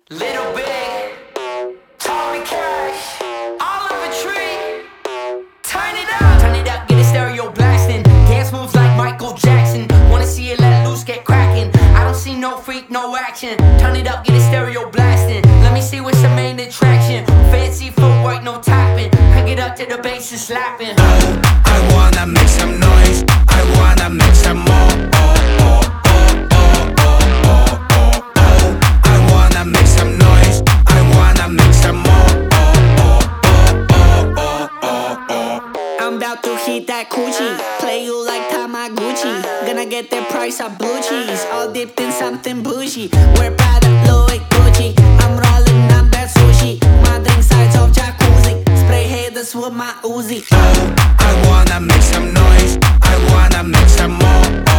Little Big, Tommy Cash, Oliver Tree. Turn it up, get a stereo blasting. Dance moves like Michael Jackson. Wanna see it let loose, get cracking. I don't see no freak, no action. Turn it up, get a stereo blasting. Let me see what's the main attraction. Fancy footwork, no tapping. Crank it up to the bass and slapping. Oh, I wanna make some noise. I wanna make some more. Oh, oh, oh, oh, oh, oh, oh, oh. I wanna make some noise. I wanna make some more. Oh, oh, oh, oh, oh, oh. I'm about to hit that coochie, play you like Tamaguchi. Gonna get the price of blue cheese, all dipped in something bougie. We're Prada, Louis, Gucci. I'm rolling up that sushi. My drink sides of jacuzzi. Spray haters with my Uzi. Oh, I wanna make some noise. I wanna make some more.